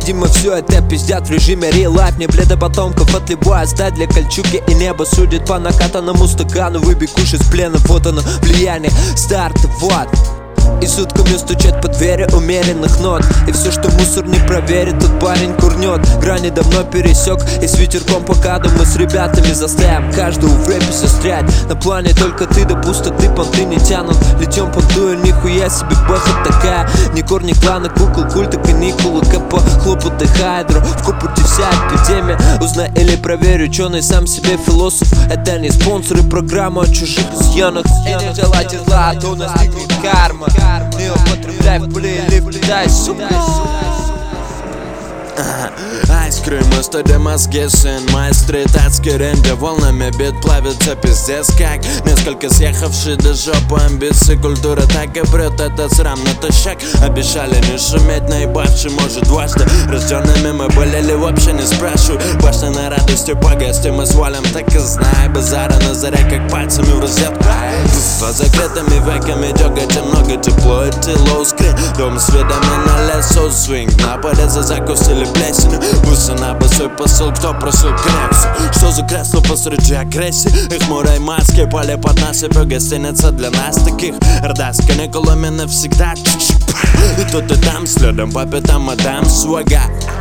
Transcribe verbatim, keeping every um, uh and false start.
Видимо, все это пиздят в режиме real life. Мне бледа потомков отливаю стать для кольчуги. И небо судит по накатанному стакану. Выбегуш из плена, вот оно влияние старта, вот. И сутками стучат по двери умеренных нот. И все, что мусор не проверит, тот парень курнет. Грани давно пересек, и с ветерком по каду мы с ребятами заставим каждого в рэпе застрять. На плане только ты, да пустоты понты не тянут. Летем по дую, нихуя себе бэха такая. Ни корни клана, кукол, культа, каникулы, КП, хлопоты, хайдро. В купуте вся эпидемия. Узнай или проверь, ученый сам себе философ. Это не спонсоры программы от чужих изъянов. Эти дела дела, а то настигнет карма. Не употребляй в пыли или влетай, сука. Айскрим, студия мозги, сын мой стрит, адский рим, где волнами бит плавится пиздец как. Несколько съехавшие до жопы амбиции, культура так и прет этот срам натощак. Обещали не шуметь, наебавший может дважды. Рожденными мы были ли вообще не спрашивай. Башня на радости по гости мы свалим, так и знай. Базара на заре, как пальцами в розетку. За закрытыми веками дёгайте много тепло и тело скрин. Дом с видами на лесу свинг. На порезы закусили плесенью. Бусы на босой посыл, кто просил крепсу. Что за кресло посреди агрессии? Их мурай маски, поле под насыпью. Гостиница для нас таких. Орда с каникулами навсегда. И тут и там, следом по пятам мадам свага.